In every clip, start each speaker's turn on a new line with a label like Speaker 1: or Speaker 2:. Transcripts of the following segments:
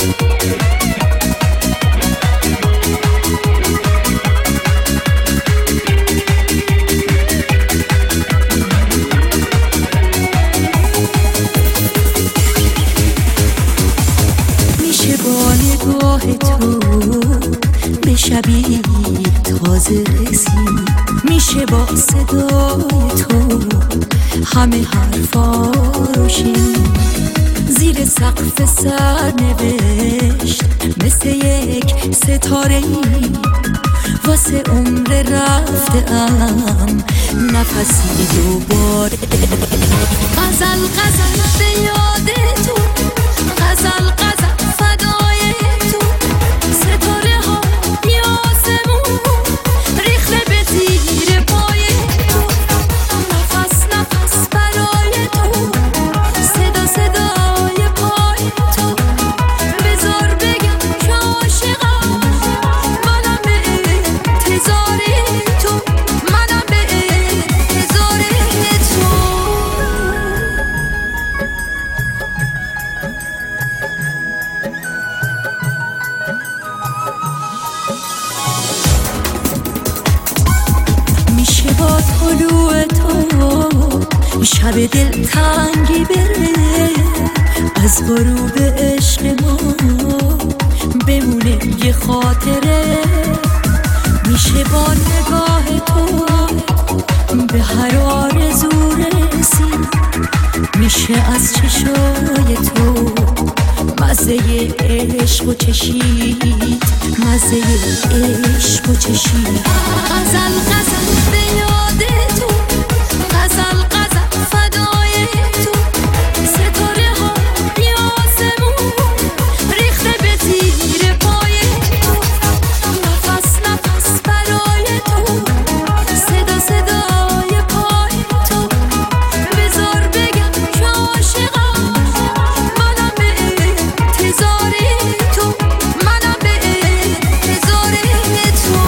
Speaker 1: شبیه تازه رسید، میشه با صدای تو همه حرفا رو شنید. زیر سقف سرنوشت مثل یک ستاره‌ای واسه عمر رفته‌ام نفسی دوباره. غزل غزل به یاد تو، غزل غزل فدای تو، ستاره ها آسمون ریخته به زیر پای تو، نفس نفس برای تو، صدا صدای پای تو. بذار بگم که عاشقم، منم به انتظار تو، منم به انتظار تو. میشه با طلوع تو شب دلتنگی بره، از غروب عشق ما بمونه یه خاطره. میشه با نگاه تو به هر آرزو رسید، میشه از چشای تو مزه عشق و چشید، مزه عشق و چشید. غزل غزل به یاد تو، غزل غزل فدای تو، ستاره ها آسمون ریخته به زیر پای تو، نفس نفس برای تو، صدا صدای پای تو. بذار بگم که عاشقم، منم به انتظار تو، منم به انتظار تو.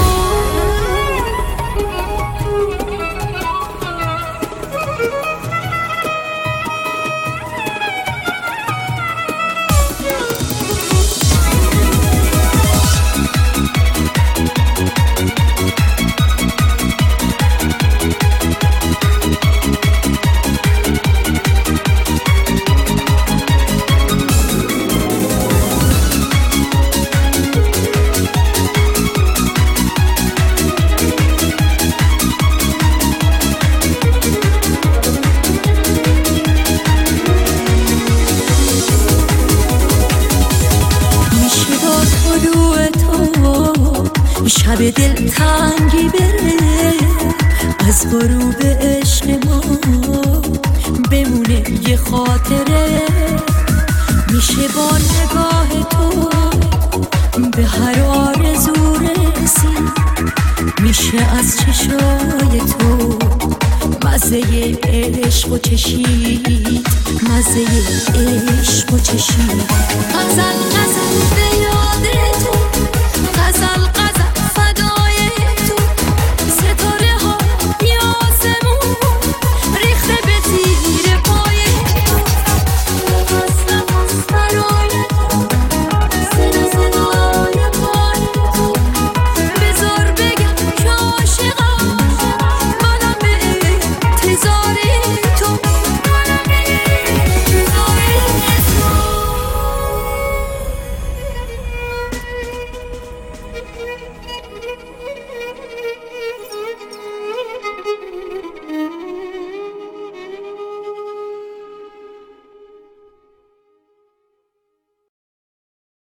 Speaker 1: شب دلتنگی بره، از غروب عشق ما بمونه یه خاطره. میشه با نگاه تو به هر آرزو رسید، میشه از چشای تو مزه عشق و چشید، مزه عشق و چشید. غزل غزل